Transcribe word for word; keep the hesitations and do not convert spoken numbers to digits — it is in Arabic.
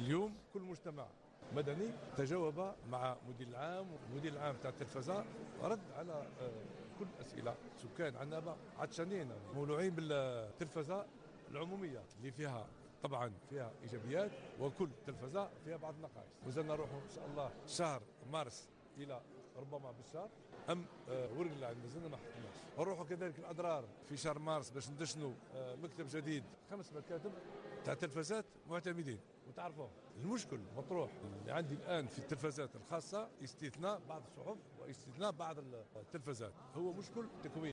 اليوم كل مجتمع مدني تجاوب مع مدير العام والمدير العام تاع التلفزة رد على كل الأسئلة. سكان عنابة عطشانين مولوعين بالتلفزة العمومية اللي فيها طبعا فيها إيجابيات، وكل تلفزة فيها بعض النقائص. وزلنا نروح إن شاء الله شهر مارس إلى ربما بالشهر أم آه ورق اللي عندنا مازلنا ما حطيناش. نروحوا كذلك الأضرار في شهر مارس باش ندشنوا آه مكتب جديد، خمس مكاتب تاع تلفزات معتمدين وتعرفوا. المشكل مطروح اللي عندي الآن في التلفزات الخاصة استثناء بعض الصحف واستثناء بعض التلفزات، هو مشكل تكوين.